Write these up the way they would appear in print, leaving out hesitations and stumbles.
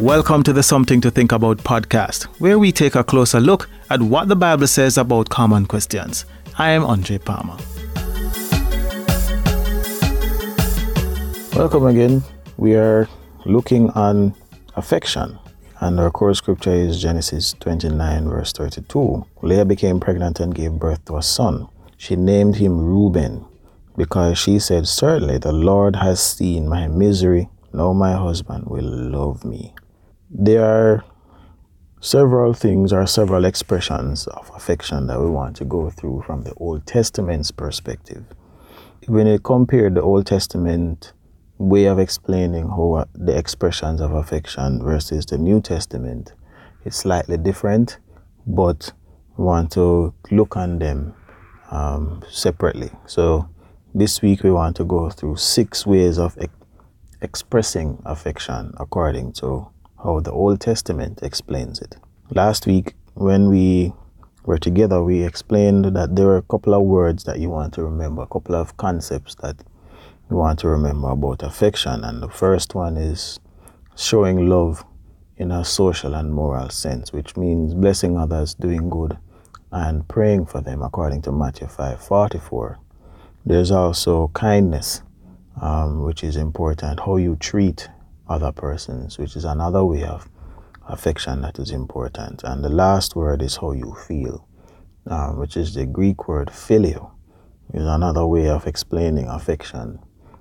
Welcome to the Something to Think About podcast, where we take a closer look at what the Bible says about common questions. I am Andre Palmer. Welcome again. We are looking on affection, and our core scripture is Genesis 29 verse 32. Leah became pregnant and gave birth to a son. She named him Reuben because she said, "Certainly the Lord has seen my misery. Now my husband will love me." There are several things or several expressions of affection that we want to go through from the Old Testament's perspective. When you compare the Old Testament way of explaining how the expressions of affection versus the New Testament, it's slightly different, but we want to look on them separately. So this week we want to go through 6 ways of expressing affection according to how the Old Testament explains it. Last week when we were together, we explained that there are a couple of words that you want to remember, a couple of concepts that you want to remember about affection. And the first one is showing love in a social and moral sense, which means blessing others, doing good, and praying for them according to Matthew 5:44. There's also kindness, which is important, how you treat other persons, which is another way of affection that is important. And the last word is how you feel, which is the Greek word phileo, is another way of explaining affection.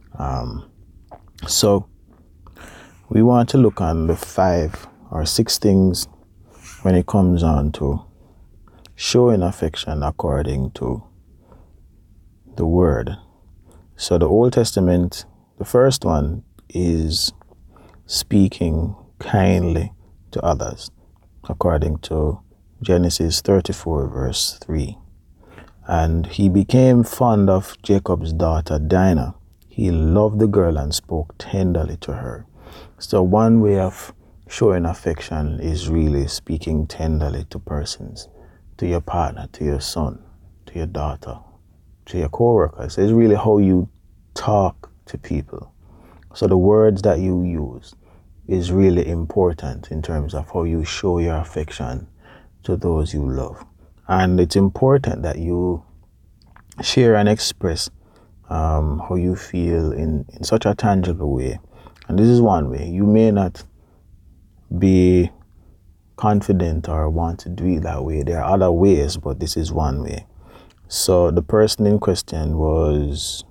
So we want to look on the 5 or 6 things when it comes on to showing affection according to the word. So the Old Testament, the first one is speaking kindly to others, according to Genesis 34 verse 3. And he became fond of Jacob's daughter Dinah. He loved the girl and spoke tenderly to her. So one way of showing affection is really speaking tenderly to persons, to your partner, to your son, to your daughter, to your co-workers. It's really how you talk to people. So the words that you use is really important in terms of how you show your affection to those you love. And it's important that you share and express how you feel in such a tangible way. And this is one way. You may not be confident or want to do it that way. There are other ways, but this is one way. So the person in question was,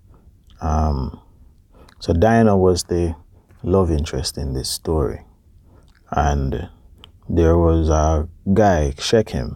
so Dinah was the love interest in this story. And there was a guy, Shechem,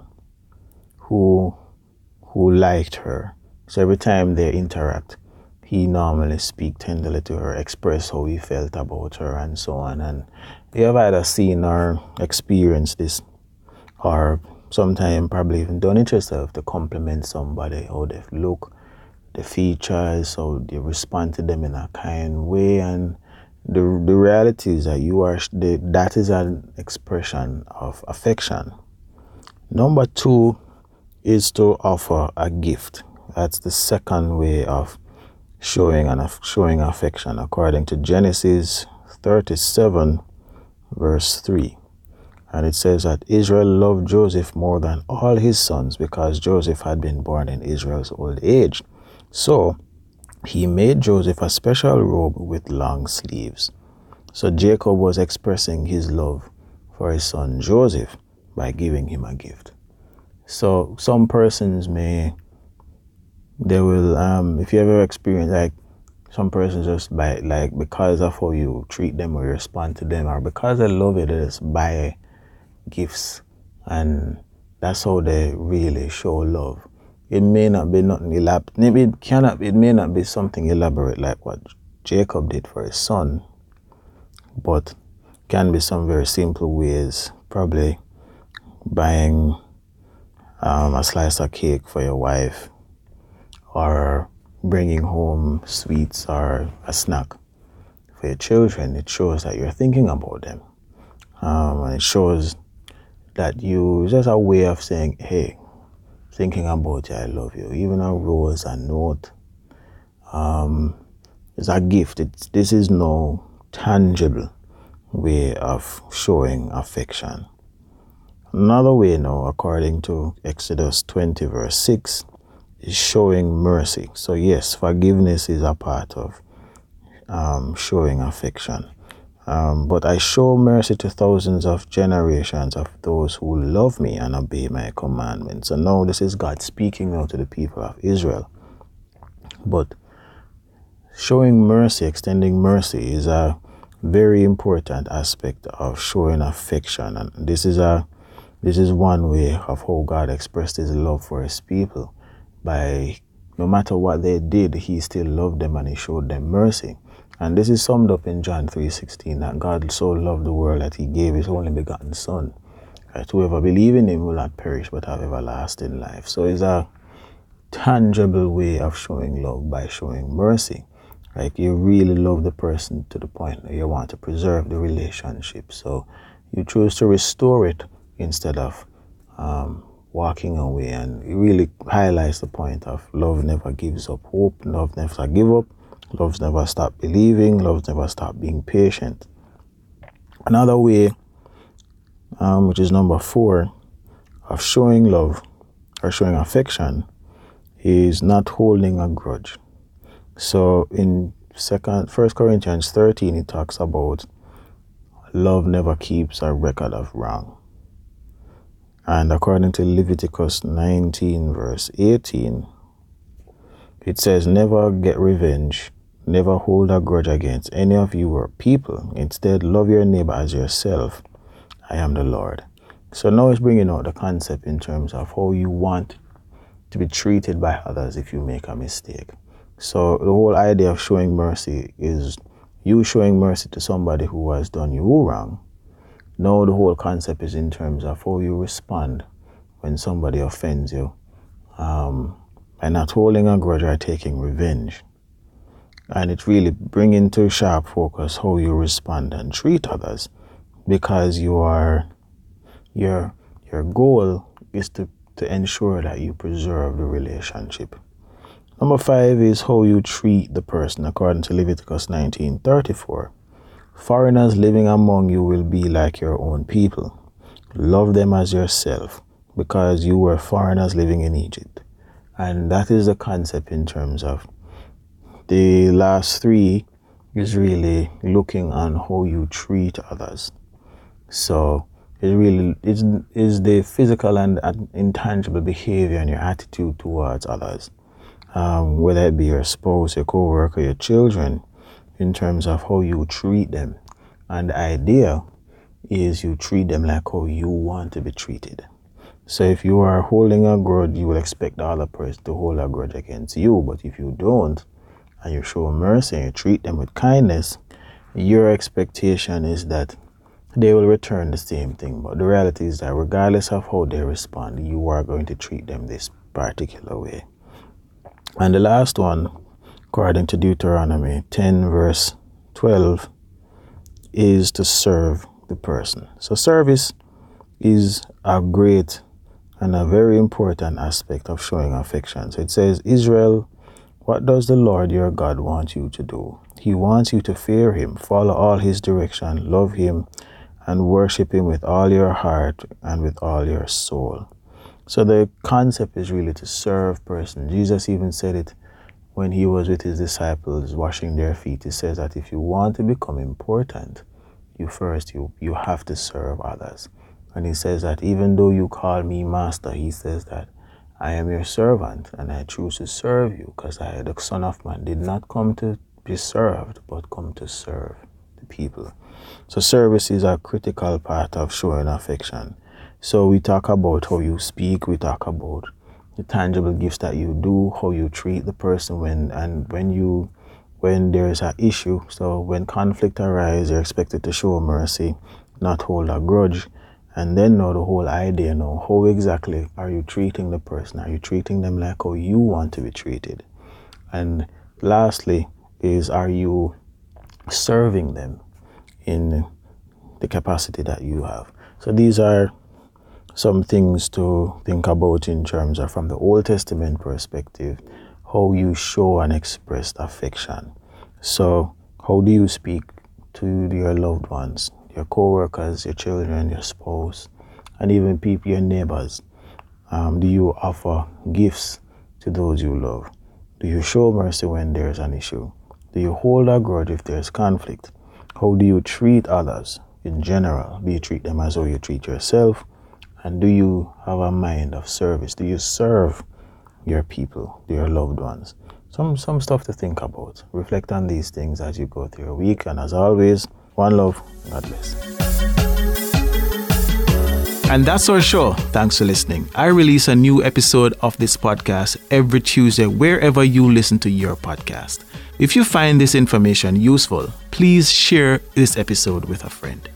who liked her. So every time they interact, he normally speak tenderly to her, express how he felt about her and so on. And you have either seen or experienced this, or sometimes probably even done it yourself, to compliment somebody, how they look, the features, how they respond to them in a kind way. And the reality is that that is an expression of affection. Number 2 is to offer a gift. That's the second way of showing affection, according to Genesis 37 verse 3. And it says that Israel loved Joseph more than all his sons because Joseph had been born in Israel's old age. So he made Joseph a special robe with long sleeves. So Jacob was expressing his love for his son Joseph by giving him a gift. So some persons they will, if you ever experience, like, some persons just buy, like, because of how you treat them or respond to them, or because they love you, they just buy gifts, and that's how they really show love. It may not be nothing elaborate. It may not be something elaborate like what Jacob did for his son, but can be some very simple ways. Probably buying a slice of cake for your wife, or bringing home sweets or a snack for your children. It shows that you're thinking about them, and it shows that it's just a way of saying, hey, thinking about you, I love you. Even a rose, a note, is a gift. This is no tangible, way of showing affection. Another way now, according to Exodus 20 verse 6, is showing mercy. So yes, forgiveness is a part of showing affection. But I show mercy to thousands of generations of those who love me and obey my commandments. So now this is God speaking now to the people of Israel. But showing mercy, extending mercy, is a very important aspect of showing affection. And this is one way of how God expressed his love for his people. By no matter what they did, he still loved them and he showed them mercy. And this is summed up in John 3:16, that God so loved the world that he gave his only begotten Son, that whoever believes in him will not perish but have everlasting life. So it's a tangible way of showing love by showing mercy. Like you really love the person to the point that you want to preserve the relationship. So you choose to restore it instead of walking away. And it really highlights the point of love never gives up hope, love never give up, love never stop believing, love never stop being patient. Another way, which is number 4, of showing love or showing affection is not holding a grudge. So in 1 Corinthians 13, it talks about love never keeps a record of wrong. And according to Leviticus 19 verse 18, it says, never get revenge, never hold a grudge against any of your people. Instead, love your neighbor as yourself. I am the Lord. So now it's bringing out the concept in terms of how you want to be treated by others if you make a mistake. So the whole idea of showing mercy is you showing mercy to somebody who has done you wrong. Now the whole concept is in terms of how you respond when somebody offends you, by not holding a grudge or taking revenge. And it's really bringing to sharp focus how you respond and treat others, because your goal is to ensure that you preserve the relationship. Number 5 is how you treat the person, according to Leviticus 19:34. Foreigners living among you will be like your own people. Love them as yourself, because you were foreigners living in Egypt. And that is the concept in terms of the last 3 is really looking on how you treat others. So it really is the physical and intangible behavior and your attitude towards others, whether it be your spouse, your co-worker, your children, in terms of how you treat them. And the idea is you treat them like how you want to be treated. So if you are holding a grudge, you will expect the other person to hold a grudge against you. But if you don't, and you show mercy and you treat them with kindness, your expectation is that they will return the same thing. But the reality is that regardless of how they respond, you are going to treat them this particular way. And the last one, according to Deuteronomy 10 verse 12, is to serve the person. So service is a great and a very important aspect of showing affection. So it says, Israel, what does the Lord your God want you to do? He wants you to fear him, follow all his direction, love him, and worship him with all your heart and with all your soul. So the concept is really to serve person. Jesus even said it when he was with his disciples washing their feet. He says that if you want to become important, you have to serve others. And he says that even though you call me master, he says that I am your servant and I choose to serve you, because I, the Son of Man, did not come to be served, but come to serve the people. So service is a critical part of showing affection. So we talk about how you speak, we talk about the tangible gifts that you do, how you treat the person when there's an issue. So when conflict arises, you're expected to show mercy, not hold a grudge. And then now the whole idea, how exactly are you treating the person? Are you treating them like how you want to be treated? And lastly is, are you serving them in the capacity that you have? So these are some things to think about in terms of, from the Old Testament perspective, how you show and express affection. So how do you speak to your loved ones, your co-workers, your children, your spouse, and even people, your neighbors? Do you offer gifts to those you love? Do you show mercy when there's an issue? Do you hold a grudge if there's conflict? How do you treat others in general? Do you treat them as though you treat yourself? And do you have a mind of service? Do you serve your people, your loved ones? Some stuff to think about. Reflect on these things as you go through your week. And as always, one love. God bless. And that's our show. Thanks for listening. I release a new episode of this podcast every Tuesday, wherever you listen to your podcast. If you find this information useful, please share this episode with a friend.